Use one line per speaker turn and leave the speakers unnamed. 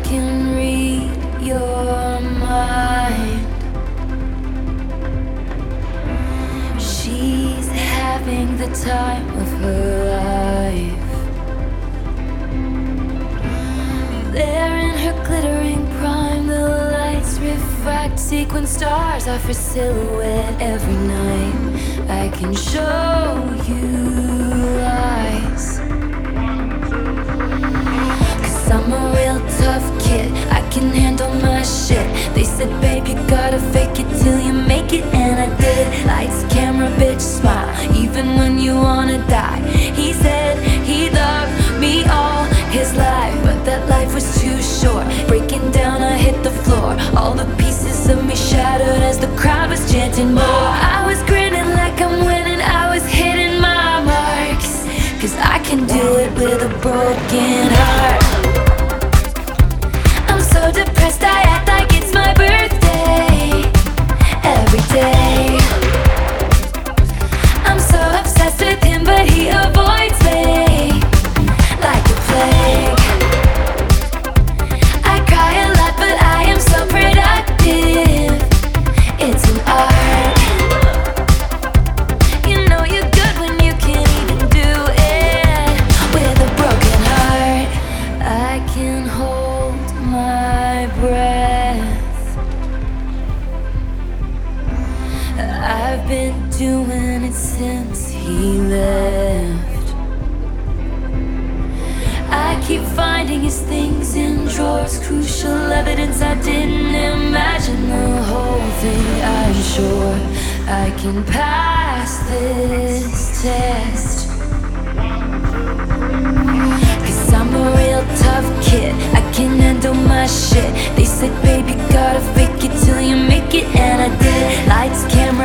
can read your mind. She's having the time of her life. There in her glittering prime, the lights refract sequin stars off her silhouette every night. I can show you lies, 'cause I'm a real tough kid, I can handle my shit. They said, babe, you gotta fake it till you make it, and I did. Lights, camera, bitch, smile, even when you wanna die. He said he loved me all his life, but that life was too short. Breaking down, I hit the floor. All the pieces of me shattered as the crowd was chanting more. I was grinning like I'm winning, I was hitting my marks, 'cause I can do it with a broken heart. I'm so depressed, I act like it's my birthday every day. I'm so obsessed with him, but he avoids me like a plague. I cry a lot, but I am so productive. It's an art. You know you're good when you can't even do it with a broken heart. I can hold my breath. I've been doing it since he left. I keep finding his things in drawers, crucial evidence I didn't imagine the whole thing. I'm sure I can pass this test, 'cause I'm a real tough kid, I can handle my shit. They said, baby, gotta fake it till you make it, and I did. Lights, camera,